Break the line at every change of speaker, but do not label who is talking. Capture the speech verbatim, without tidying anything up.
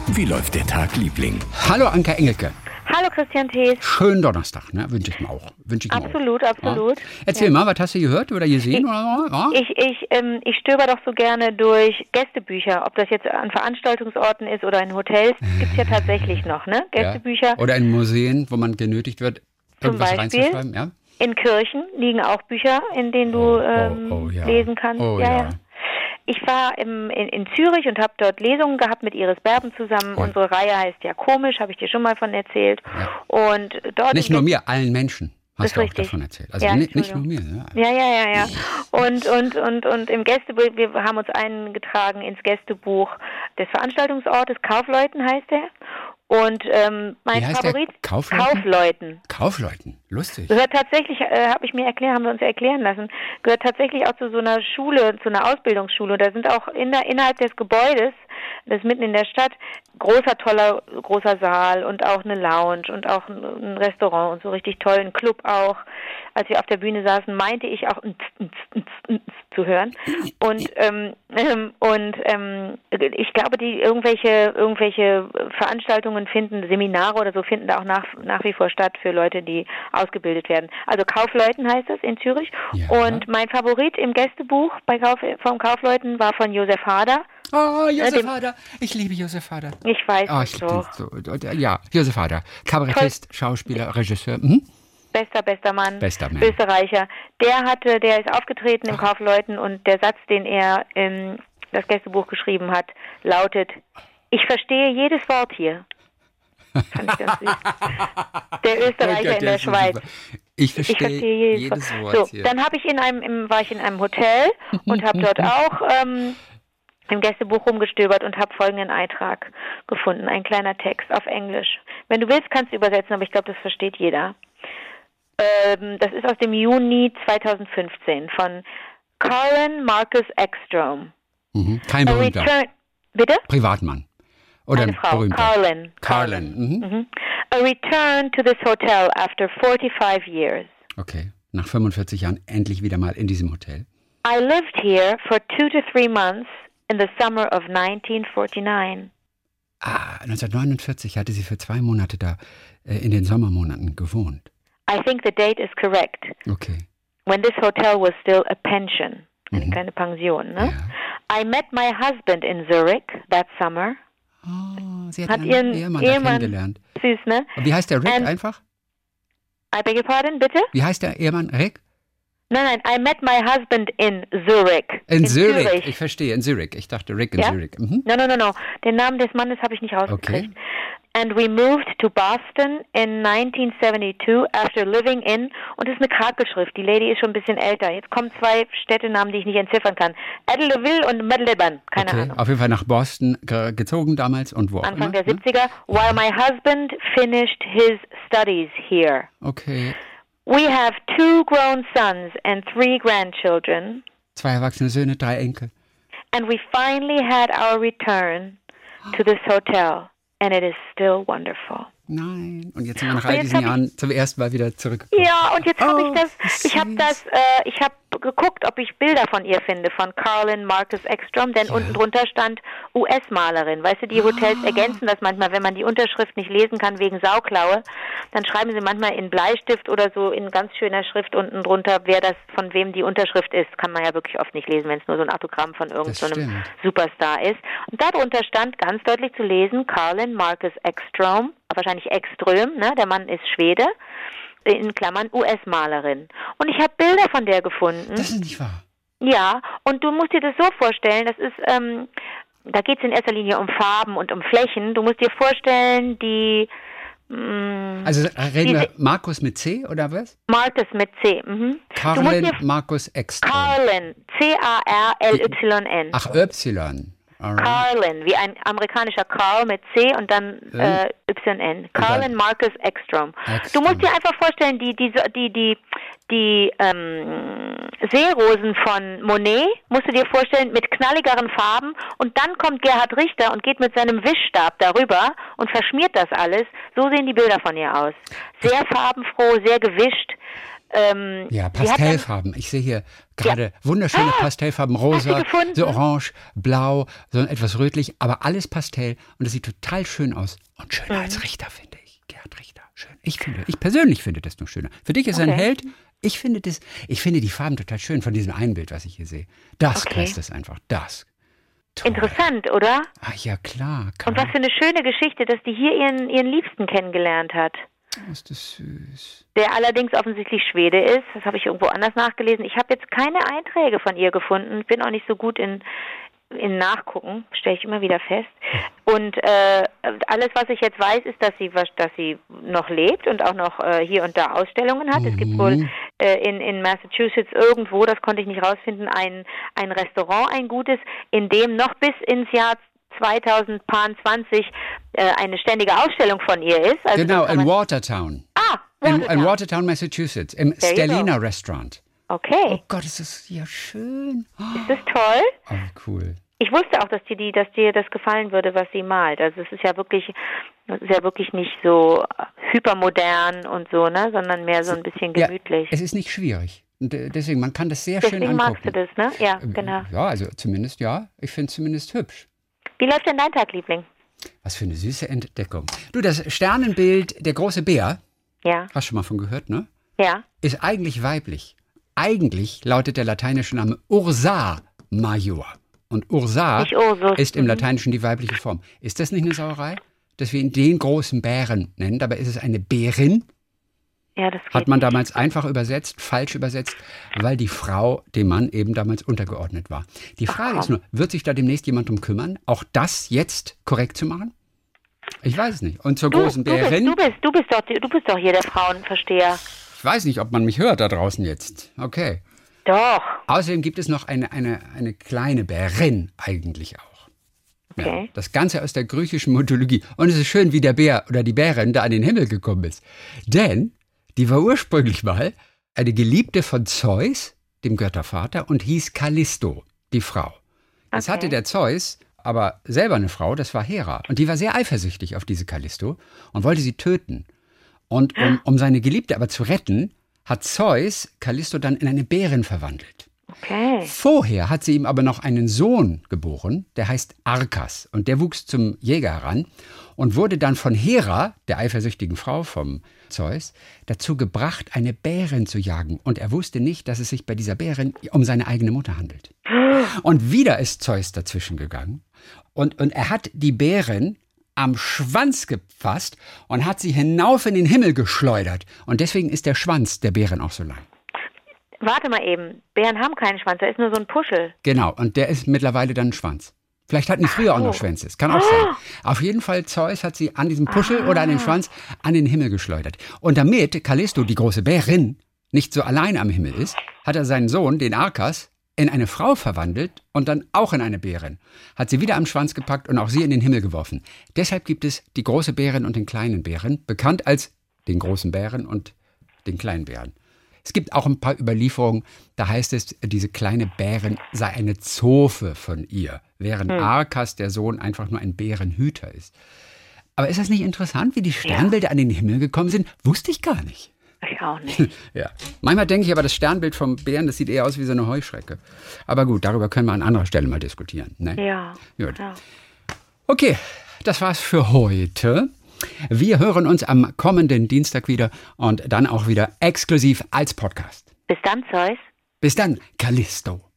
Wie läuft der Tag, Liebling?
Hallo Anke Engelke.
Hallo Christian Thees.
Schönen Donnerstag, ne? Wünsche ich mir auch. Wünsch ich mir
absolut,
auch.
absolut.
Ja. Erzähl ja. mal, was hast du gehört oder gesehen?
Ich,
oder so? Ja?
ich, ich, ähm, ich stöber doch so gerne durch Gästebücher, ob das jetzt an Veranstaltungsorten ist oder in Hotels, gibt es ja tatsächlich noch, ne? Gästebücher.
Ja. Oder in Museen, wo man genötigt wird, irgendwas
Zum Beispiel
reinzuschreiben. Ja?
In Kirchen liegen auch Bücher, in denen du
oh,
ähm,
oh, oh, ja.
lesen kannst.
Oh,
ja,
ja.
ja. Ich war im, in, in Zürich und habe dort Lesungen gehabt mit Iris Berben zusammen.
Ja.
Unsere Reihe heißt ja Komisch, habe ich dir schon mal von erzählt.
Ja.
Und dort
nicht nur mir, allen Menschen hast du auch
richtig.
davon erzählt. Also
ja,
nicht, nicht nur mir. Ja,
ja, ja, ja. ja. Und, und, und, und im Gästebuch, wir haben uns eingetragen ins Gästebuch des Veranstaltungsortes, Kaufleuten heißt er. Und ähm, mein
Wie heißt
Favorit,
der? Kaufleuten?
Kaufleuten.
Kaufleuten, lustig.
Gehört tatsächlich, äh, habe ich mir erklären, haben wir uns erklären lassen, gehört tatsächlich auch zu so einer Schule, zu einer Ausbildungsschule. Da sind auch in der, innerhalb des Gebäudes, das ist mitten in der Stadt, großer, toller, großer Saal und auch eine Lounge und auch ein, ein Restaurant und so richtig toll, ein Club auch. Als wir auf der Bühne saßen, meinte ich auch zu hören. Und ähm, ähm, und ähm, ich glaube, die irgendwelche irgendwelche Veranstaltungen finden, Seminare oder so finden da auch nach nach wie vor statt für Leute, die ausgebildet werden. Also Kaufleuten heißt es in Zürich.
Ja.
Und mein Favorit im Gästebuch bei Kauf, vom Kaufleuten war von Josef Hader.
Oh, Josef
äh,
Hader. Ich liebe Josef Hader.
Ich weiß
oh,
es
ich
doch.
So, ja, Josef Hader. Kabarettist, Schauspieler, Regisseur. Mhm.
Bester, bester Mann,
bester Mann,
Österreicher. Der hatte, der ist aufgetreten im
Ach.
Kaufleuten und der Satz, den er in das Gästebuch geschrieben hat, lautet: Ich verstehe jedes Wort hier. Fand ich ganz süß. Der Österreicher
Gott,
in der Schweiz.
Super. Ich verstehe,
ich verstehe jedes,
jedes Wort
so,
hier.
Dann habe ich in einem, im, war ich in einem Hotel und habe dort auch ähm, im Gästebuch rumgestöbert und habe folgenden Eintrag gefunden, ein kleiner Text auf Englisch. Wenn du willst, kannst du übersetzen, aber ich glaube, das versteht jeder. Das ist aus dem Juni zweitausendfünfzehn von Colin Marcus Ekstrom.
Mhm. Kein berühmter.
Return, bitte?
Privatmann. Oder
Eine
ein
Frau.
berühmter.
Carlin.
Carlin. Mhm.
Mhm. A return to this hotel after forty-five years.
Okay, nach fünfundvierzig Jahren endlich wieder mal in diesem Hotel.
I lived here for two to three months in the summer of nineteen forty-nine.
Ah, neunzehnhundertneunundvierzig hatte sie für zwei Monate da äh, in den Sommermonaten gewohnt.
I think the date is correct.
Okay.
When this hotel was still a pension, eine
Mhm.
kleine Pension. Ne?
Ja.
I met my husband in Zurich that summer.
Oh, sie hat,
Hat
ihren
ihren
Ehemann,
Ehemann
da kennengelernt.
Süß, ne?
Und wie heißt der Rick
And-
einfach?
I beg your pardon, bitte?
Wie heißt der Ehemann? Rick?
Nein, nein, I met my husband in Zurich.
In, Zürich.
Zürich.
Ich verstehe, in Zürich. Ich dachte Rick in
Ja?
Zürich. Mhm.
No, no, no, no. Den Namen des Mannes habe ich nicht rausgekriegt.
Okay.
And we moved to Boston in nineteen seventy-two after living in, und das ist eine Krakelschrift, die Lady ist schon ein bisschen älter. Jetzt kommen zwei Städtenamen, die ich nicht entziffern kann. Adelaide und Medellin, keine
Okay.
Ahnung.
Auf jeden Fall nach Boston ge- gezogen damals und wo auch
Anfang
immer.
der siebziger, while my husband finished his studies here.
Okay.
We have two grown sons and three grandchildren,
Zwei erwachsene Söhne, drei Enkel.
and we finally had our return to this hotel, and it is still wonderful.
Nein. Und jetzt sind wir nach all
jetzt
diesen
hab ich-
Jahren zum ersten Mal wieder zurückgekommen.
Ja, und jetzt habe
Oh,
ich das,
wie
ich habe
süß.
das, äh, ich habe geguckt, ob ich Bilder von ihr finde, von Carlin Marcus Ekstrom, denn
Ja.
unten drunter stand U S-Malerin. Weißt du, die Hotels
Ah.
ergänzen das manchmal, wenn man die Unterschrift nicht lesen kann wegen Sauklaue, dann schreiben sie manchmal in Bleistift oder so in ganz schöner Schrift unten drunter, wer das, von wem die Unterschrift ist. Kann man ja wirklich oft nicht lesen, wenn es nur so ein Autogramm von irgendeinem so
stimmt.
Superstar ist. Und darunter stand ganz deutlich zu lesen, Carlin Marcus Ekstrom, wahrscheinlich Ekström, ne? Der Mann ist Schwede, in Klammern U S-Malerin. Und ich habe Bilder von der gefunden.
Das ist nicht wahr.
Ja, und du musst dir das so vorstellen, das ist, ähm, da geht es in erster Linie um Farben und um Flächen. Du musst dir vorstellen, die mh,
Also reden wir
diese-
Markus mit C oder was?
Marcus mit C. Mhm. Du musst
Carlin
dir
Markus Ekstrom.
Carlin, C A R L Y N.
Ach, Y. Alright.
Carlin, wie ein amerikanischer Carl mit C und dann
Ja.
äh, Y N. Carlin Marcus Ekstrom.
Ekstrom.
Du musst dir einfach vorstellen, die die die die die ähm, Seerosen von Monet, musst du dir vorstellen, mit knalligeren Farben, und dann kommt Gerhard Richter und geht mit seinem Wischstab darüber und verschmiert das alles. So sehen die Bilder von ihr aus. Sehr farbenfroh, sehr gewischt. Ähm,
ja, Pastellfarben. Ich sehe hier gerade ja. wunderschöne ah, Pastellfarben. Rosa, so orange, blau, so etwas rötlich, aber alles Pastell. Und das sieht total schön aus. Und schöner mhm. als Richter, finde ich. Gerhard Richter, schön. Ich finde, ich persönlich finde das noch schöner. Für dich ist er okay. ein Held. Ich finde das, ich finde die Farben total schön von diesem einen Bild, was ich hier sehe. Das okay. passt es einfach. Das. Toll.
Interessant, oder?
Ach ja, klar.
Und was für eine schöne Geschichte, dass die hier ihren, ihren Liebsten kennengelernt hat.
Ist das süß.
Der allerdings offensichtlich Schwede ist. Das habe ich irgendwo anders nachgelesen. Ich habe jetzt keine Einträge von ihr gefunden. Ich bin auch nicht so gut in, in Nachgucken, stelle ich immer wieder fest. Und äh, alles, was ich jetzt weiß, ist, dass sie, dass sie noch lebt und auch noch äh, hier und da Ausstellungen hat. Mhm. Es gibt wohl äh, in, in Massachusetts irgendwo, das konnte ich nicht rausfinden, ein, ein Restaurant, ein gutes, in dem noch bis ins Jahr zwanzig zwanzig äh, eine ständige Ausstellung von ihr ist. Also
genau, in Watertown.
Ah, Watertown.
In, in Watertown, Massachusetts, im There Stellina Restaurant.
Okay.
Oh Gott, ist das ja schön.
Ist das toll?
Oh, cool.
Ich wusste auch, dass dir, die, dass dir das gefallen würde, was sie malt. Also es ist ja wirklich, es ist ja wirklich nicht so hypermodern und so, ne, sondern mehr so ein bisschen gemütlich.
Ja, es ist nicht schwierig. Und deswegen, man kann das sehr
deswegen
schön angucken.
Deswegen magst du das, ne? Ja, genau.
Ja, also zumindest, ja. Ich finde es zumindest hübsch.
Wie läuft denn dein Tag, Liebling?
Was für eine süße Entdeckung. Du, das Sternenbild, der große Bär,
ja.
hast du schon mal von gehört, ne?
Ja.
Ist eigentlich weiblich. Eigentlich lautet der lateinische Name Ursa Major. Und Ursa ist im Lateinischen die weibliche Form. Ist das nicht eine Sauerei, dass wir ihn den großen Bären nennen? Dabei ist es eine Bärin.
Ja, das geht
Hat man
nicht.
damals einfach übersetzt, falsch übersetzt, weil die Frau dem Mann eben damals untergeordnet war. Die Frage Ach, ist nur, wird sich da demnächst jemand drum kümmern, auch das jetzt korrekt zu machen? Ich weiß es nicht. Und zur
du,
großen
du
Bärin...
Bist, du, bist, du, bist doch, du bist doch hier der Frauenversteher.
Ich weiß nicht, ob man mich hört da draußen jetzt. Okay.
Doch.
Außerdem gibt es noch eine, eine, eine kleine Bärin eigentlich auch.
Okay.
Ja, das Ganze aus der griechischen Mythologie. Und es ist schön, wie der Bär oder die Bärin da an den Himmel gekommen ist. Denn die war ursprünglich mal eine Geliebte von Zeus, dem Göttervater, und hieß Callisto, die Frau. Jetzt okay. hatte der Zeus aber selber eine Frau, das war Hera. Und die war sehr eifersüchtig auf diese Callisto und wollte sie töten. Und um, um seine Geliebte aber zu retten, hat Zeus Callisto dann in eine Bärin verwandelt.
Okay.
Vorher hat sie ihm aber noch einen Sohn geboren, der heißt Arkas. Und der wuchs zum Jäger heran und wurde dann von Hera, der eifersüchtigen Frau vom Zeus, dazu gebracht, eine Bärin zu jagen. Und er wusste nicht, dass es sich bei dieser Bärin um seine eigene Mutter handelt. Und wieder ist Zeus dazwischen gegangen. Und, und er hat die Bärin am Schwanz gefasst und hat sie hinauf in den Himmel geschleudert. Und deswegen ist der Schwanz der Bären auch so lang.
Warte mal eben, Bären haben keinen Schwanz, da ist nur so ein Puschel.
Genau, und der ist mittlerweile dann ein Schwanz. Vielleicht hatten die früher auch noch Schwänze, das kann auch sein. Auf jeden Fall, Zeus hat sie an diesem Puschel oder an den Schwanz an den Himmel geschleudert. Und damit Callisto, die große Bärin, nicht so allein am Himmel ist, hat er seinen Sohn, den Arkas, in eine Frau verwandelt und dann auch in eine Bärin. Hat sie wieder am Schwanz gepackt und auch sie in den Himmel geworfen. Deshalb gibt es die große Bärin und den kleinen Bären, bekannt als den großen Bären und den kleinen Bären. Es gibt auch ein paar Überlieferungen, da heißt es, diese kleine Bärin sei eine Zofe von ihr, während hm. Arkas, der Sohn, einfach nur ein Bärenhüter ist. Aber ist das nicht interessant, wie die Sternbilder ja. an den Himmel gekommen sind? Wusste ich gar nicht.
Ich auch nicht.
Ja. Manchmal denke ich aber, das Sternbild vom Bären, das sieht eher aus wie so eine Heuschrecke. Aber gut, darüber können wir an anderer Stelle mal diskutieren. Ne?
Ja.
Gut.
ja.
Okay, das war's für heute. Wir hören uns am kommenden Dienstag wieder und dann auch wieder exklusiv als Podcast.
Bis dann, Zeus.
Bis dann, Callisto.